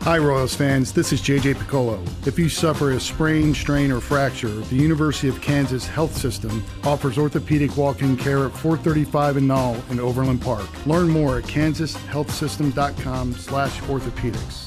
Hi, Royals fans. This is JJ Piccolo. If you suffer a sprain, strain, or fracture, the University of Kansas Health System offers orthopedic walk-in care at 435 and Knoll in Overland Park. Learn more at kansashealthsystem.com/orthopedics.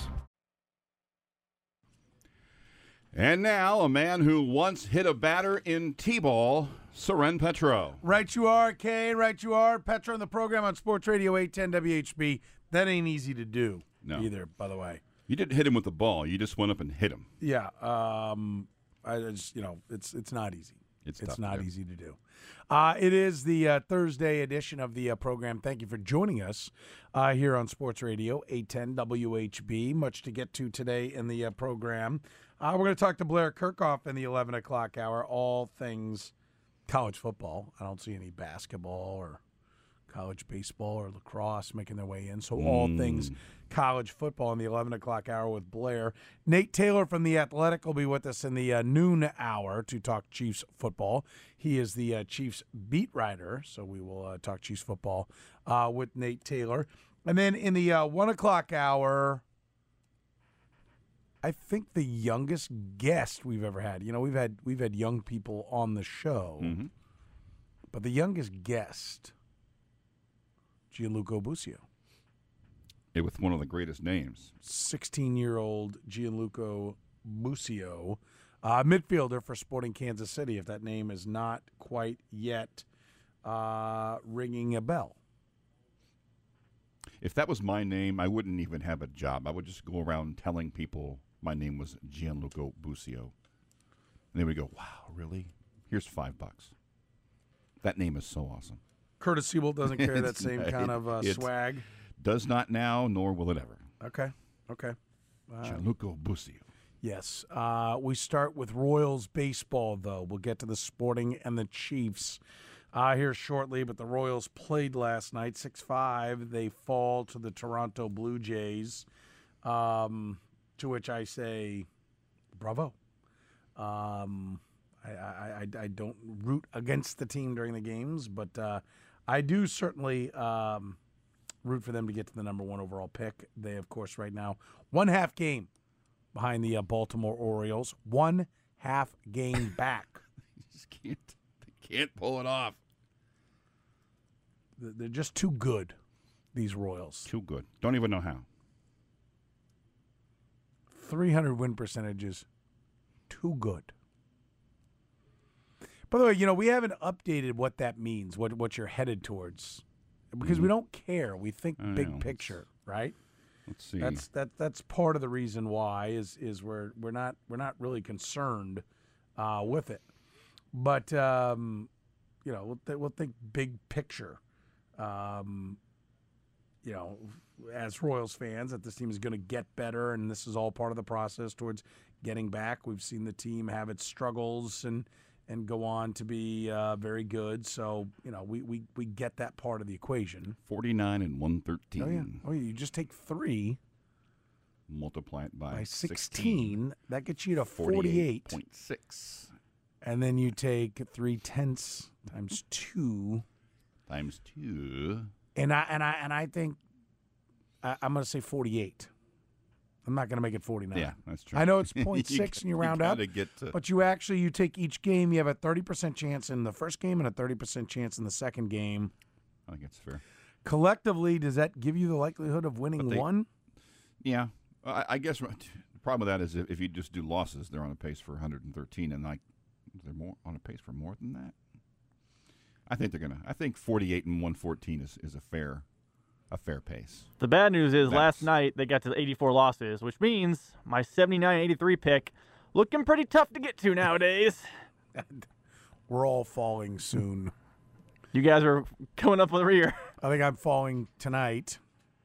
And now, a man who once hit a batter in T-ball, Soren Petro. Right you are, Kane. Right you are. Petro on the program on Sports Radio 810 WHB. That ain't easy to do either, by the way. You didn't hit him with the ball. You just went up and hit him. Yeah. I just, it's not easy. It's not easy to do. It is the Thursday edition of the program. Thank you for joining us here on Sports Radio 810 WHB. Much to get to today in the program. We're going to talk to Blair Kirchhoff in the 11 o'clock hour, all things college football. I don't see any basketball or college baseball or lacrosse making their way in. So all things college football in the 11 o'clock hour with Blair. Nate Taylor from The Athletic will be with us in the noon hour to talk Chiefs football. He is the Chiefs beat writer, so we will talk Chiefs football with Nate Taylor. And then in the 1 o'clock hour, I think the youngest guest we've ever had. You know, we've had young people on the show, but the youngest guest, Gianluca Busio. With one of the greatest names. 16-year-old Gianluca Busio, midfielder for Sporting Kansas City, if that name is not quite yet ringing a bell. If that was my name, I wouldn't even have a job. I would just go around telling people my name was Gianluca Busio. And they would go, wow, really? Here's $5. That name is so awesome. Curtis Siebel doesn't carry that same kind of swag. Does not now, nor will it ever. Okay. Gianluca Busio. Yes. We start with Royals baseball, though. We'll get to the Sporting and the Chiefs here shortly, but the Royals played last night, 6-5. They fall to the Toronto Blue Jays, to which I say, bravo. I don't root against the team during the games, but I do certainly root for them to get to the number one overall pick. They, of course, right now, 1/2 game behind the Baltimore Orioles. 1/2 game back. You just can't pull it off. They're just too good, these Royals. Too good. Don't even know how. 300 win percentages. Too good. By the way, we haven't updated what that means, what you're headed towards, because we don't care. We think big picture, right? Let's see. That's part of the reason why is we're not really concerned with it, but we'll think big picture. As Royals fans, that this team is going to get better, and this is all part of the process towards getting back. We've seen the team have its struggles and go on to be very good. So, we get that part of the equation. 49 and 113. Oh, yeah. You just take 3. Multiply it by 16. That gets you to 48.6. And then you take 3/10 times 2. Times 2. And I think I'm going to say 48. I'm not going to make it 49. Yeah, that's true. I know it's 0.6 and you round up, but you take each game, you have a 30% chance in the first game and a 30% chance in the second game. I think it's fair. Collectively, does that give you the likelihood of winning one? Yeah. I guess the problem with that is if you just do losses, they're on a pace for 113, and they're more on a pace for more than that. I think 48 and 114 is a fair pace. The bad news is last night they got to the 84 losses, which means my 79-83 pick looking pretty tough to get to nowadays. We're all falling soon. You guys are coming up with a rear. I think I'm falling tonight.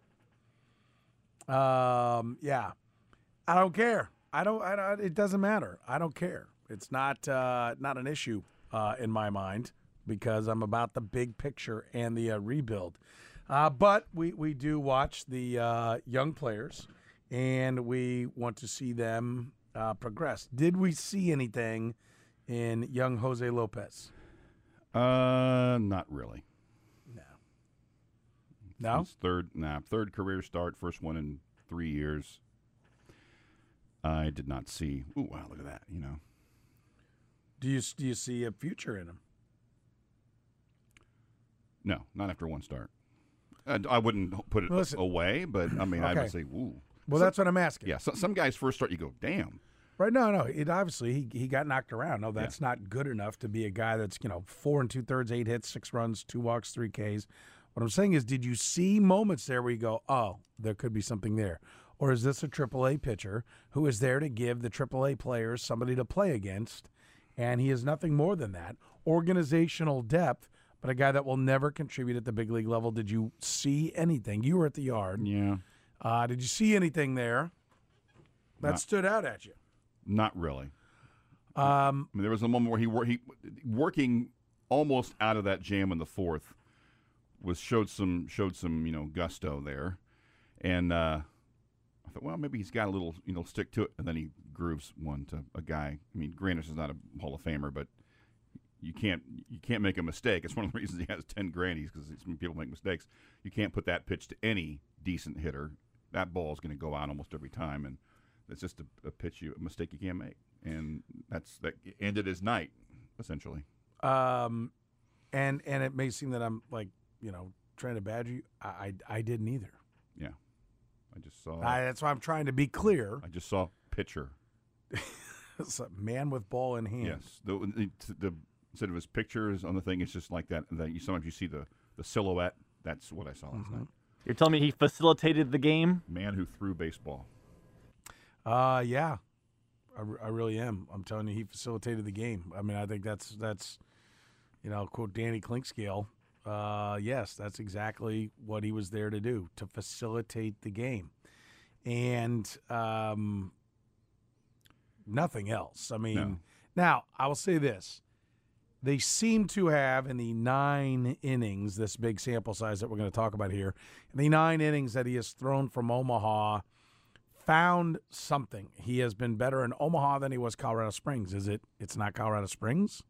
Yeah. I don't care. I don't. It doesn't matter. I don't care. It's not an issue in my mind because I'm about the big picture and the rebuild. But we do watch the young players, and we want to see them progress. Did we see anything in young Jose Lopez? Not really. No? His third career start, first one in 3 years. I did not see. Ooh, wow, look at that, Do you see a future in him? No, not after one start. I wouldn't put it away, but, I mean, I would say, ooh. Well, that's what I'm asking. Yeah, some guys first start, you go, damn. Right? No. It obviously he got knocked around. No, that's not good enough to be a guy that's 4 2/3, 8 hits, 6 runs, 2 walks, 3 Ks. What I'm saying is, did you see moments there where you go, oh, there could be something there, or is this a AAA pitcher who is there to give the AAA players somebody to play against, and he is nothing more than that, organizational depth, but a guy that will never contribute at the big league level? Did you see anything? You were at the Yard. Yeah. Did you see anything there that stood out at you? Not really. I mean, there was a moment where he working almost out of that jam in the fourth showed some gusto there, and I thought, well, maybe he's got a little stick to it, and then he grooves one to a guy. I mean, granted, is not a Hall of Famer, but you can't make a mistake. It's one of the reasons he has 10 grandies, because people make mistakes. You can't put that pitch to any decent hitter. That ball is going to go out almost every time, and it's just a mistake you can't make, and that ended his night essentially. And it may seem that I'm trying to badger you. I didn't either. Yeah, I just saw. That's why I'm trying to be clear. I just saw pitcher. It's a man with ball in hand. Yes, the instead of his pictures on the thing, it's just like that. Sometimes you see the silhouette. That's what I saw last night. You're telling me he facilitated the game? Man who threw baseball. Yeah, I really am. I'm telling you, he facilitated the game. I mean, I think that's quote Danny Klinkscale. Yes, that's exactly what he was there to do, to facilitate the game, and nothing else. I mean, Now I will say this. They seem to have, in the 9 innings, this big sample size that we're going to talk about here, in the 9 innings that he has thrown from Omaha, found something. He has been better in Omaha than he was Colorado Springs. It's not Colorado Springs?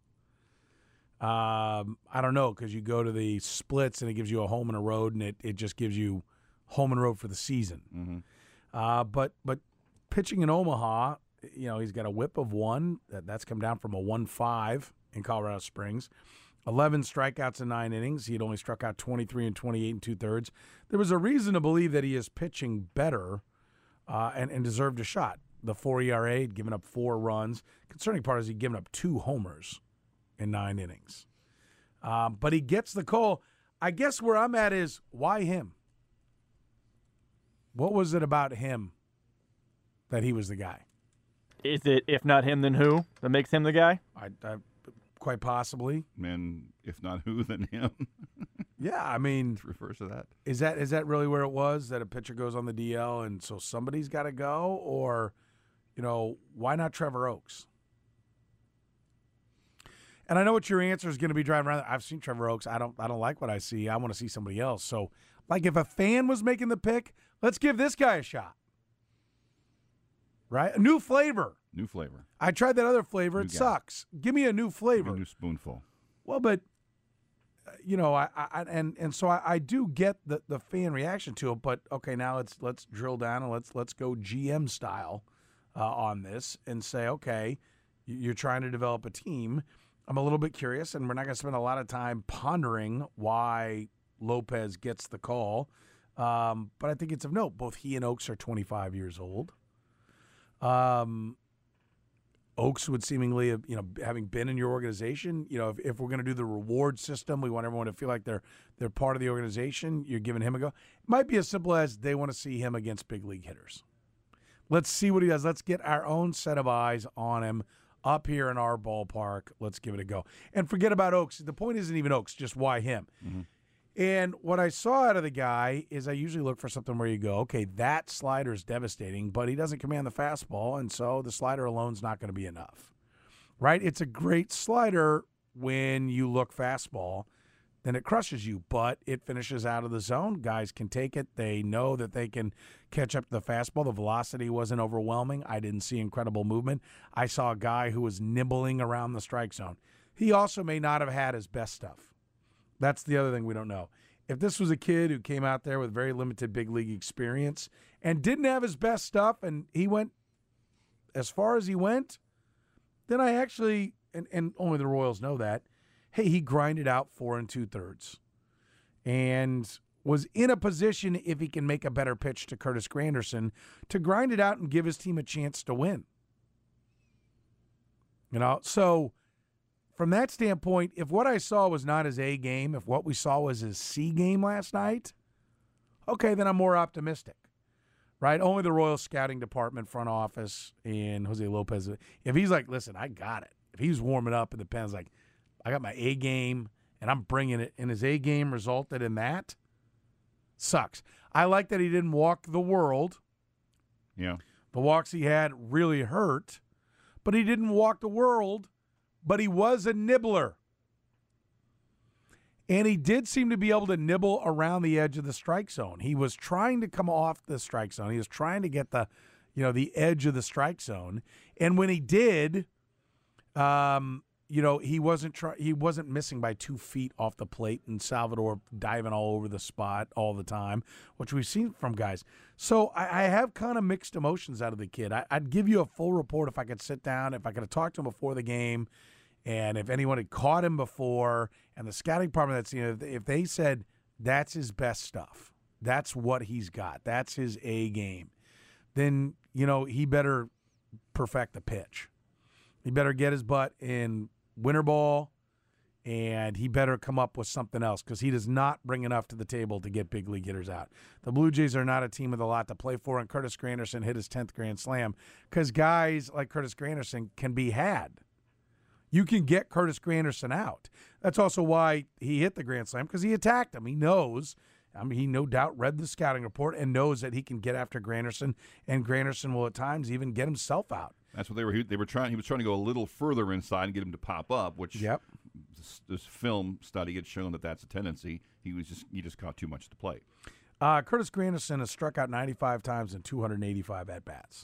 I don't know, because you go to the splits and it gives you a home and a road, and it just gives you home and road for the season. Mm-hmm. But pitching in Omaha, he's got a whip of 1. That's come down from a 1.5 in Colorado Springs. 11 strikeouts in 9 innings. He had only struck out 23 and 28 and 2/3. There was a reason to believe that he is pitching better and deserved a shot. The 4 ERA, he'd given up 4 runs. Concerning part is he'd given up 2 homers in 9 innings. But he gets the call. I guess where I'm at is, why him? What was it about him that he was the guy? Is it, if not him, then who that makes him the guy? I quite possibly. And if not who, then him. Yeah, I mean, it refers to that. Is that really where it was, that a pitcher goes on the DL and so somebody's got to go? Or, why not Trevor Oaks? And I know what your answer is going to be driving around. I've seen Trevor Oaks. I don't like what I see. I want to see somebody else. So, if a fan was making the pick, let's give this guy a shot. Right? A new flavor. New flavor. I tried that other flavor. It sucks. Give me a new flavor. A new spoonful. Well, but so I do get the fan reaction to it. But okay, now let's drill down and let's go GM style on this and say, okay, you're trying to develop a team. I'm a little bit curious, and we're not going to spend a lot of time pondering why Lopez gets the call. But I think it's of note. Both he and Oaks are 25 years old. Oaks would seemingly, having been in your organization, if we're going to do the reward system, we want everyone to feel like they're part of the organization. You're giving him a go. It might be as simple as they want to see him against big league hitters. Let's see what he does. Let's get our own set of eyes on him up here in our ballpark. Let's give it a go. And forget about Oaks. The point isn't even Oaks, just why him. Mm-hmm. And what I saw out of the guy is I usually look for something where you go, okay, that slider is devastating, but he doesn't command the fastball, and so the slider alone is not going to be enough, right? It's a great slider when you look fastball, then it crushes you, but it finishes out of the zone. Guys can take it. They know that they can catch up to the fastball. The velocity wasn't overwhelming. I didn't see incredible movement. I saw a guy who was nibbling around the strike zone. He also may not have had his best stuff. That's the other thing we don't know. If this was a kid who came out there with very limited big league experience and didn't have his best stuff, and he went as far as he went, then I actually, and only the Royals know that, hey, he grinded out 4 2/3 and was in a position, if he can make a better pitch to Curtis Granderson, to grind it out and give his team a chance to win. So from that standpoint, if what I saw was not his A game, if what we saw was his C game last night, okay, then I'm more optimistic, right? Only the Royals scouting department, front office, and Jose Lopez. If he's like, listen, I got it. If he's warming up and the pen's like, I got my A game and I'm bringing it, and his A game resulted in that, sucks. I like that he didn't walk the world. Yeah. The walks he had really hurt, but he didn't walk the world, but he was a nibbler. And he did seem to be able to nibble around the edge of the strike zone. He was trying to come off the strike zone. He was trying to get the edge of the strike zone. And when he did, he wasn't missing by 2 feet off the plate, and Salvador diving all over the spot all the time, which we've seen from guys. So I have kind of mixed emotions out of the kid. I'd give you a full report if I could sit down, if I could have talked to him before the game, and if anyone had caught him before, and the scouting department, if they said that's his best stuff, that's what he's got, that's his A game, then he better perfect the pitch. He better get his butt in winter ball, and he better come up with something else, because he does not bring enough to the table to get big league hitters out. The Blue Jays are not a team with a lot to play for, and Curtis Granderson hit his 10th Grand Slam, because guys like Curtis Granderson can be had. You can get Curtis Granderson out. That's also why he hit the Grand Slam, because he attacked him. He knows. He no doubt read the scouting report and knows that he can get after Granderson, and Granderson will at times even get himself out. That's what they were trying. He was trying to go a little further inside and get him to pop up, which this film study had shown that's a tendency. He just caught too much to play. Curtis Granderson has struck out 95 times in 285 at bats.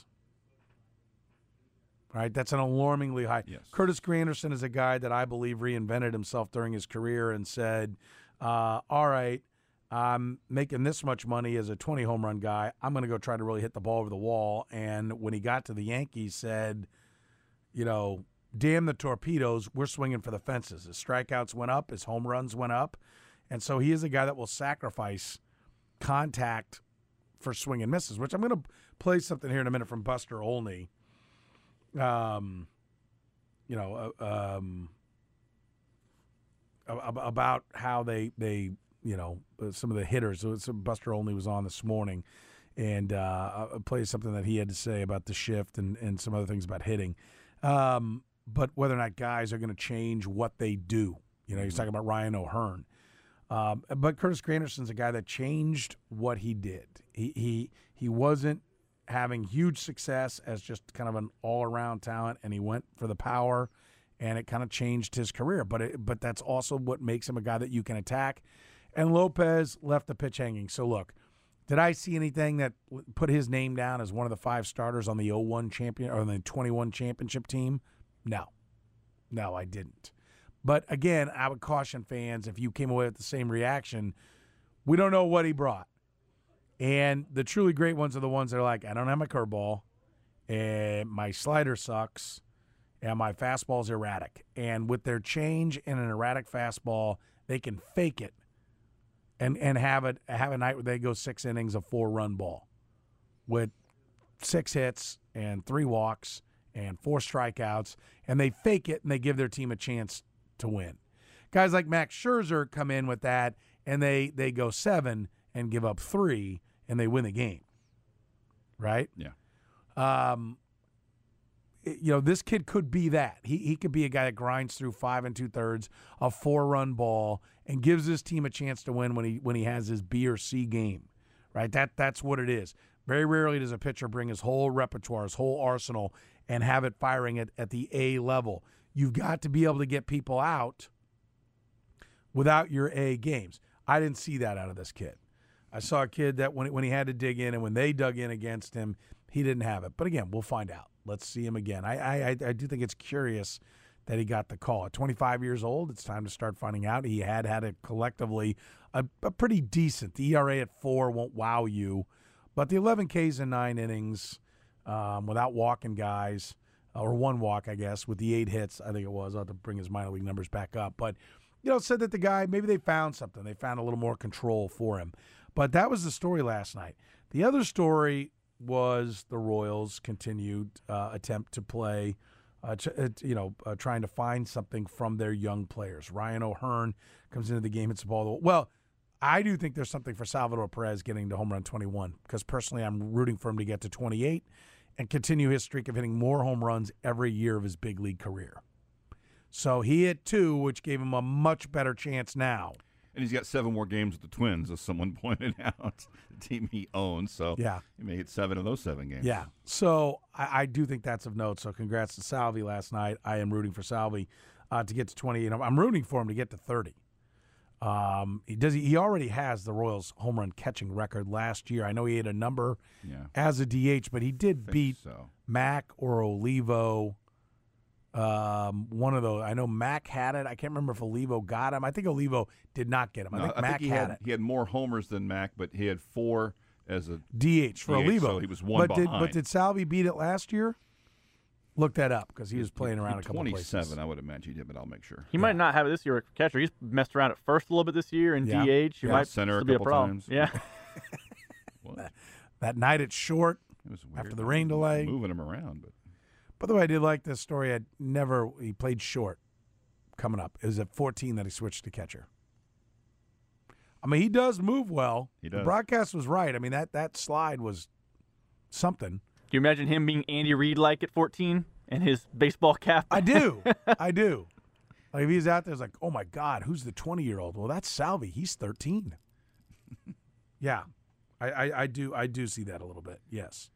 Right, that's an alarmingly high. Yes. Curtis Granderson is a guy that I believe reinvented himself during his career and said, all right, I'm making this much money as a 20 home run guy. I'm going to go try to really hit the ball over the wall. And when he got to the Yankees, said, damn the torpedoes, we're swinging for the fences. His strikeouts went up, his home runs went up. And so he is a guy that will sacrifice contact for swing and misses, which I'm going to play something here in a minute from Buster Olney. About how they some of the hitters. So Buster Olney was on this morning, and played something that he had to say about the shift and some other things about hitting. But whether or not guys are going to change what they do. He's talking about Ryan O'Hearn. But Curtis Granderson's a guy that changed what he did. He wasn't having huge success as just kind of an all-around talent, and he went for the power, and it kind of changed his career. But that's also what makes him a guy that you can attack. And Lopez left the pitch hanging. So, look, did I see anything that put his name down as one of the 5 starters on the 01 champion or the 21 championship team? No, I didn't. But, again, I would caution fans, if you came away with the same reaction, we don't know what he brought. And the truly great ones are the ones that are like, I don't have my curveball, and my slider sucks, and my fastball's erratic. And with their change in an erratic fastball, they can fake it and have a night where they go 6 innings of 4-run ball with 6 hits and 3 walks and 4 strikeouts, and they fake it and they give their team a chance to win. Guys like Max Scherzer come in with that, and they go 7 and give up 3, and they win the game, right? Yeah. This kid could be that. He could be a guy that grinds through 5 2/3, a 4-run ball, and gives his team a chance to win when he has his B or C game, right? That's what it is. Very rarely does a pitcher bring his whole repertoire, his whole arsenal, and have it firing at the A level. You've got to be able to get people out without your A games. I didn't see that out of this kid. I saw a kid that when he had to dig in, and when they dug in against him, he didn't have it. But again, we'll find out. Let's see him again. I do think it's curious that he got the call. At 25 years old, it's time to start finding out. He had a collectively a pretty decent. The ERA at 4 won't wow you, but the 11 Ks in 9 innings, without walking guys, or one walk, I guess, with the 8 hits, I think it was. I'll have to bring his minor league numbers back up. But, said that the guy, maybe they found something. They found a little more control for him. But that was the story last night. The other story was the Royals' continued attempt to play, trying to find something from their young players. Ryan O'Hearn comes into the game, hits the ball. Well, I do think there's something for Salvador Perez getting to home run 21, because personally I'm rooting for him to get to 28 and continue his streak of hitting more home runs every year of his big league career. So he hit 2, which gave him a much better chance now. And he's got 7 more games with the Twins, as someone pointed out, the team he owns. So yeah, he may hit 7 of those 7 games. Yeah. So I do think that's of note. So congrats to Salvi last night. I am rooting for Salvi to get to 28. I'm rooting for him to get to 30. He already has the Royals home run catching record last year. I know he had a number as a DH, but he did beat Mac or Olivo. One of those. I know Mac had it. I can't remember if Olivo got him. I think Olivo did not get him. I think Mac had it. He had more homers than Mac, but he had 4 as a DH for Olivo. So he was 1 behind. But did Salvi beat it last year? Look that up, because he was playing around a couple places. 27, I would imagine he did, but I'll make sure. He might not have it this year at catcher. He's messed around at first a little bit this year in DH. He might center still be a problem. times. Yeah. that night at short, it was weird. After the rain delay. Moving him around. But by the way, I did like this story. He played short coming up. It was at 14 that he switched to catcher. I mean, he does move well. He does. The broadcast was right. I mean, that slide was something. Can you imagine him being Andy Reid-like at 14 and his baseball cap? I do. Like, if he's out there, it's like, oh, my God, who's the 20-year-old? Well, that's Salvi. He's 13. Yeah. I do see that a little bit, yes.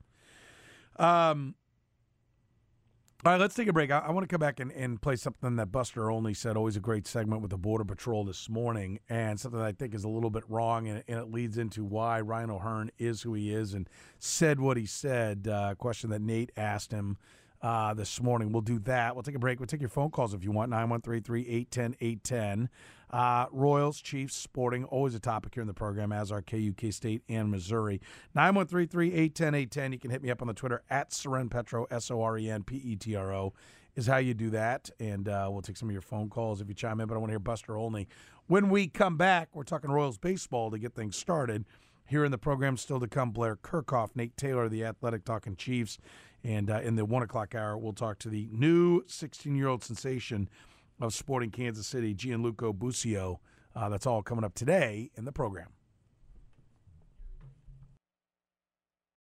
All right, let's take a break. I want to come back and play something that Buster Olney said, always a great segment with the Border Patrol this morning, and something that I think is a little bit wrong, and it leads into why Ryan O'Hearn is who he is and said what he said, a question that Nate asked him this morning. We'll do that. We'll take a break. We'll take your phone calls if you want, 913-381-810-810. Royals, Chiefs, Sporting, always a topic here in the program, as are KU, K-State, and Missouri. 913-381-810-810. You can hit me up on the Twitter at SorenPetro, SorenPetro is how you do that. And we'll take some of your phone calls if you chime in, but I want to hear Buster Olney. When we come back, we're talking Royals baseball to get things started. Here in the program, still to come, Blair Kirchhoff, Nate Taylor, the Athletic, talking Chiefs. And in the 1 o'clock hour, we'll talk to the new 16-year-old sensation of Sporting Kansas City, Gianluca Busio. That's all coming up today in the program.